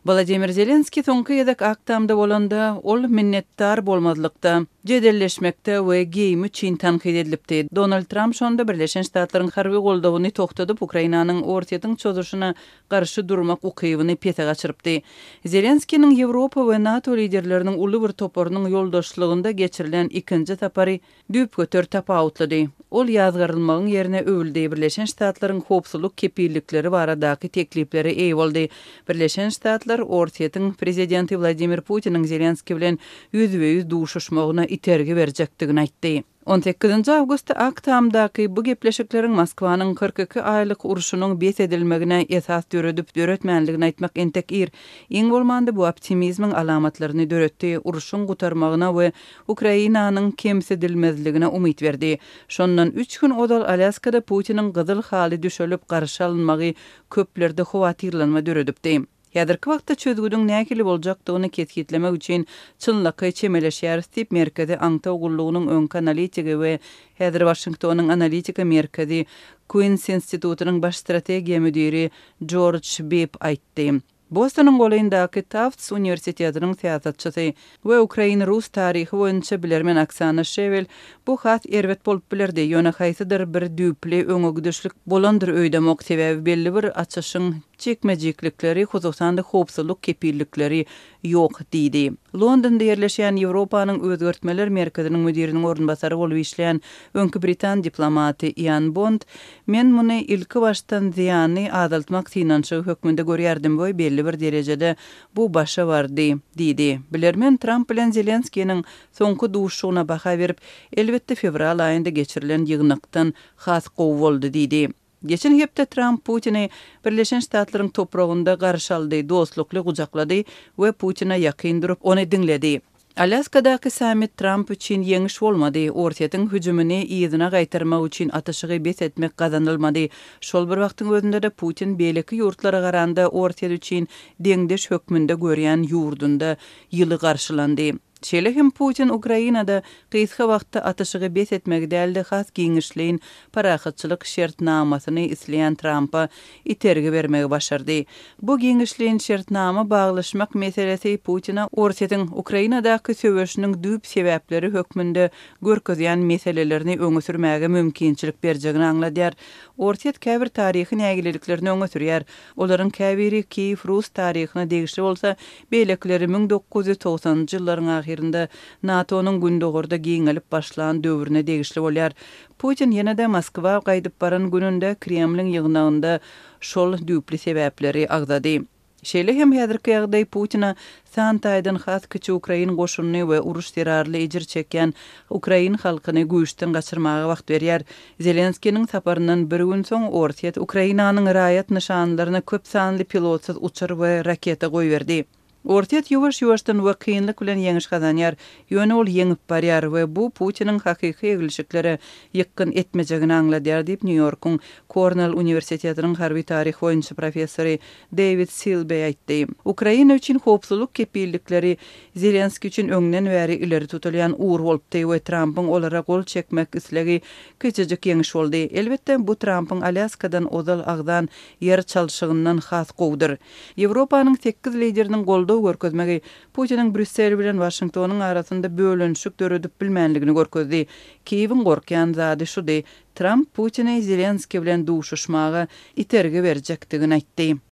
Vladimir Zelenski soňky ýedek aktamda bolanda ol minnetdar bolmazlykda, jedelleşmekde we geými çin tanqid edilipdi. Donald Trump şonda Birleşen Ştatlaryň harby goldawyny toktadyp Ukrainanyň ortaýatyň çözüşine garşy durmak ukybyny pete gaçyrypdy. Zelenskiň Ýewropa we NATO liderleriniň uly bir toporunyň ýoldaşlygynda geçirilen ikinji tapary düp götür tapawutlady. Ol ýazgarylmagyň ýerine öwüldi. Birleşen Ştatlaryň howpsuzlyk kepillikleri baradaky teklipleri eý boldy. Birleşen Ştatlar ortaýatyň prezidenti Vladimir Putiniň Zelenski bilen ýüzbe-ýüz duşuşmagyna itergi berjekdigini aýtdy. 18 awgust aktamdaky bu gepleşikleriň Moskwanyň 42 aýlyk uruşunyň bet edilmegine esas döretmänligini aýtmak entek ir. Iň bolmanda bu optimizmiň alamatlaryny döretdi. Uruşyň gutarmagyna we Ukrainanyň kemsedilmezligine umyt berdi. Şondan 3 gün odal Alaskada Putiniň gyzyl haly düşelip garşy alynmagy köplerde howatyrlanma döredipdi. Ýadyrky wagtda çözgüdüň näkili boljakdygyny ketkitlemek üçin çynlaky çemeleşýär Stip merkezi aňta ugullugynyň öňki analitigi we häzir Washingtonyň analitika merkezi Queen's Institute'nyň baş strategiýa müdiri George Bibb aýtdy. Boston'un golayındaky Tufts Universitetining siýasatçysy we Ukraina Rus taryhy boýunça bilermen Oksana Shevel bu hat erwet bolup bilerdi. Ýöne haýsydyr bir düpli öňügdüşlik bolandyr öýdemek sebäbi belli bir açyşyň çekmejiklikleri, hususan da howpsuzlyk kepillikleri ýok diýdi. Londonda ýerleşýän Ýewropanyň özgörtmeler merkeziniň müdiriniň ornbasary bolup işleýän öňkü Britan diplomaty Ian Bond, "Men muny ilki başdan ziýany azaltmak synançy hökmünde görýärdim we belli bir derejede bu başa bardy" diýdi. Bilermen Trump bilen Zelenskiň soňky duşuşyna baha berip, elbetde fevral aýynda geçirilen ýygnakdan has gowy boldy diýdi. Geçen hepde Trump Putin'i Birleşen Ştatlaryň topragynda garşy aldy, dostlukly gujaklady we Putin'a ýakyn durup ony diňledi. Alaskadaky sammit Trump üçin ýeňiş bolmady. Ortaýatyň hüjümini ýyzyna gaýtarmak üçin ataşygy bet etmek gazanylmady. Şol bir wagtyň özünde de Putin beýleki ýurtlara garanda ortaýat üçin deňdeş hökmünde görýän ýurdunda ýyly garşylandy. Şeýle hem Putin Ukrainada gysga wagtda ataşygy bet etmek däldi has giňişleýin parahatçylyk şertnamasyny isleýän Trump'a itergi bermegi başardy. Bu giňişleýin şertnama baglaşmak meselesi Putin'a ortaýatyň Ukrainadaky söwüşiniň düp sebäpleri hökmünde görkezýän meselelerini öňe sürmäge mümkinçilik berjegini aňladýar. Ortaýat käbir taryhy nägileliklerini öňe sürýär. Olaryň käbiri Kiýew Rus taryhyna degişli bolsa, beýlekleri 1990-njy ýyllaryň ahirinde NATO'nun gündogorda giňelip başlan döwrüne degişli bolýar. Putin ýene-de Moskwa gaýdyp baran gününde Kremliň ýygnagynda şol düpli sebäpleri agzady. Şeýle hem häzirki ýagdaý Putin'a santaýdan has kiçi Ukrain goşunyny we uruş terarly ejir çekýän Ukrain halkyny güýçden gaçyrmaga wagt berýär. Zelenskiň saparynyň bir gün soň ortaýat Ukrainanyň raýat nişanlaryna köp sanly pilotsuz uçur we raketa goýberdi. Ortaýat ýuwaş-ýuwaşdan we kynlyk bilen ýeňiş gazanýar. Ýöne ol ýeňip barýar we bu Putiniň hakyky egilişikleri ýykyn etmejegini aňladýar diýip New Yorkyň Cornell Universitetiniň harby taryh boýunça professory David Silbey aýtdy. Ukraina üçin howpsuzlyk kepillikleri Zelenski üçin öňden bäri ileri tutulýan uğur bolupdy we Trump'yň olara gol çekmek islegi kiçijik ýeňiş boldy. Elbetde bu Trump'yň Alaskadan odal agdan ýer çalşygyndan has gowdur. Ýewropanyň 8 lideriniň goldaw görkezmegi Putiniň Brüssel bilen Washingtonyň arasynda bölünşik döredip bilmänligini görkezdi. Kiýewiň gorkýan zady şudy, Trump Putin'i Zelenski bilen duşuşmaga itergi berjekdigini aýtdy.